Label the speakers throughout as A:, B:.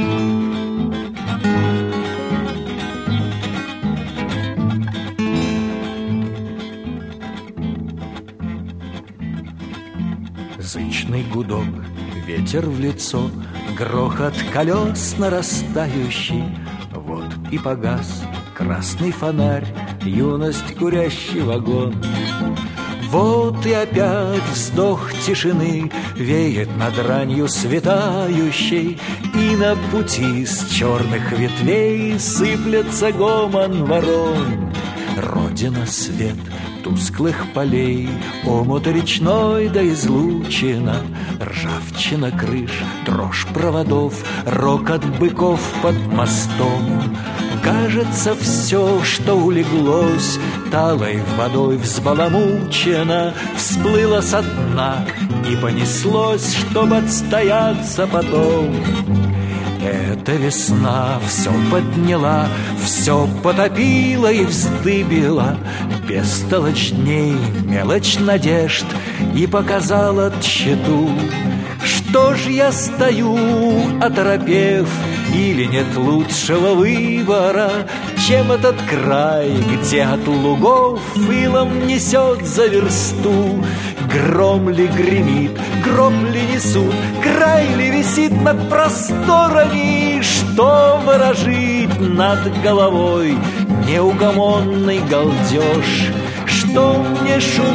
A: Зычный гудок, ветер в лицо, грохот колес нарастающий. Вот и погас красный фонарь, юность курящий вагон. Вот и опять вздох тишины веет над ранью светающей, и на пути с черных ветвей сыплется гомон ворон. Родина свет тусклых полей, омут речной да излучина, ржавчина крыш, дрожь проводов, рокот быков под мостом. Кажется, все, что улеглось, талой водой взбаламучено, всплыло со дна и понеслось, чтоб отстояться потом. Эта весна все подняла, все потопила и вздыбила, бестолочь дней, мелочь надежд, и показала тщету. Что ж я стою, оторопев, или нет лучшего выбора, чем этот край, где от лугов илом несет за версту? Гром ли гремит, гром ли несут, край ли висит над просторами, что ворожит над головой неугомонный галдеж? Что мне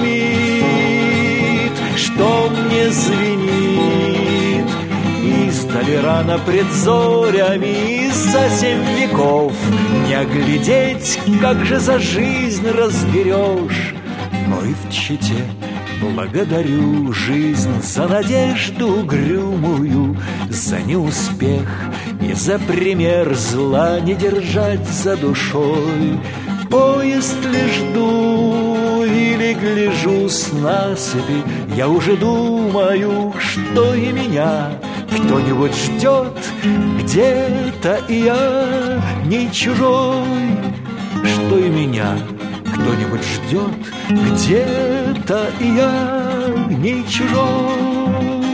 A: шумит, что мне звенит, издали рано пред зорями, за 7 веков не оглядеть, как же за жизнь разберешь. Но и в Чите благодарю жизнь за надежду угрюмую, за неуспех и за пример зла не держать за душой. Поезд ли жду или гляжу с насыпи, я уже думаю, что и меня кто-нибудь ждет где-то, и я не чужой, что и меня кто-нибудь ждет где-то, и я не чужой.